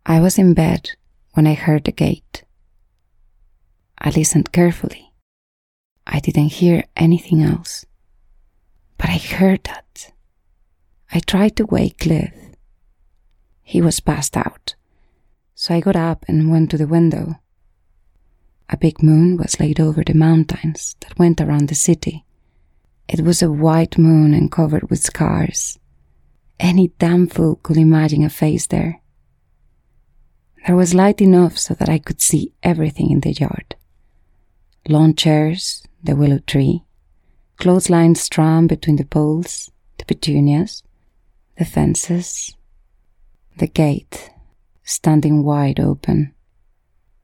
I was in bed when I heard the gate. I listened carefully. I didn't hear anything else. But I heard that. I tried to wake Cliff. He was passed out, so I got up and went to the window. A big moon was laid over the mountains that went around the city. It was a white moon and covered with scars. Any damn fool could imagine a face there. There was light enough so that I could see everything in the yard. Lawn chairs, the willow tree, clotheslines strung between the poles, the petunias, the fences, the gate standing wide open.